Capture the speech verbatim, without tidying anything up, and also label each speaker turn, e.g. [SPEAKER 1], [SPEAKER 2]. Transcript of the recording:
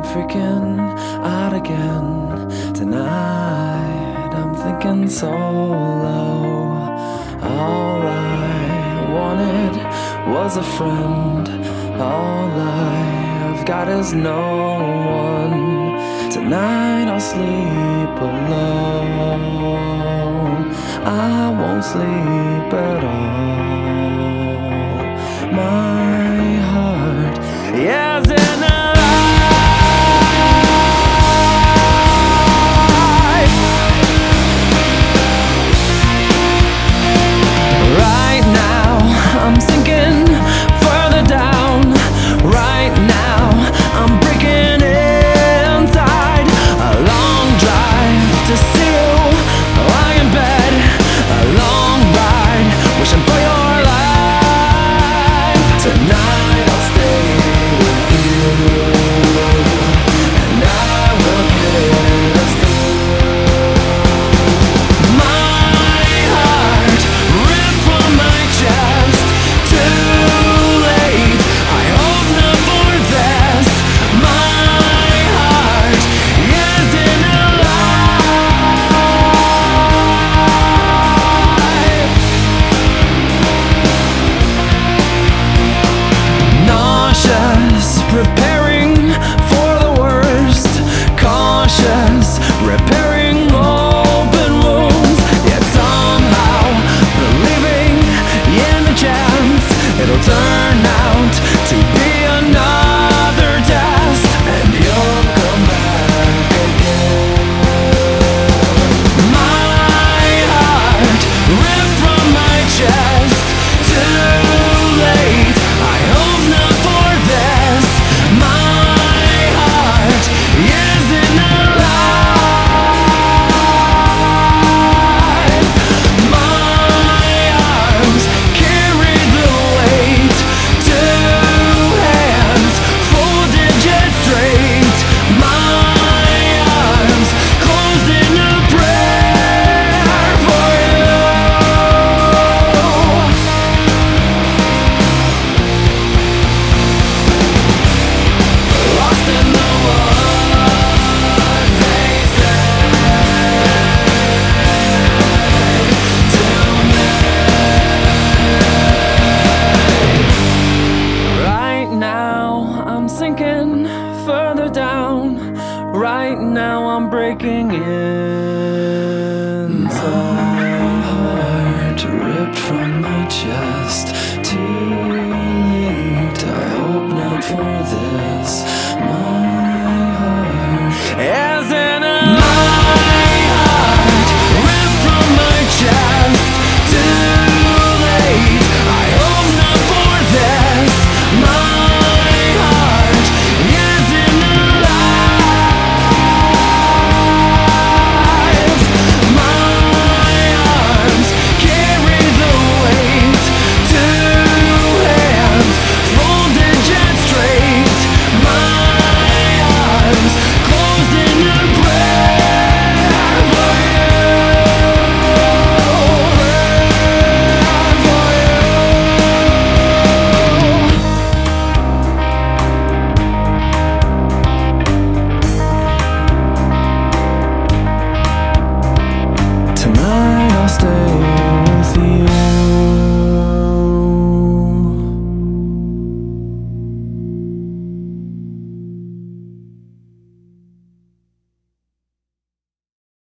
[SPEAKER 1] freaking out again. Tonight I'm thinking so low. All I wanted was a friend. All I've got is no one. Tonight I'll sleep alone. I won't sleep at all. My heart is in a right now. I'm sinking further down. Right now I'm breaking inside. A long drive to see you lie in bed. A long ride wishing for your life. Tonight I'll stay with you, and I will get us through. My heart ripped from my chest. Too late, I hope not for this. My heart isn't alive. Nauseous, preparing for the worst. Cautious, repairing open wounds. Yet somehow believing in the chance it'll turn out to be another test, and you'll come back again. My heart ripped from my chest. Too late, I hope not for this. My heart isn't alive. My arms carry the weight. Two hands folded jet straight. My arms closed in a prayer for you. Lost in the woods, they say to me. Right now I'm sinking further down. Right now I'm breaking inside. Heart ripped from my chest. Too late, I hope not for this. My heart isn't a My heart ripped from my chest. Too late, I hope not for this. My heart isn't alive. My arms carry the weight. Two hands folded jet straight. My arms closed in a prayer for you. For you. Tonight I'll stay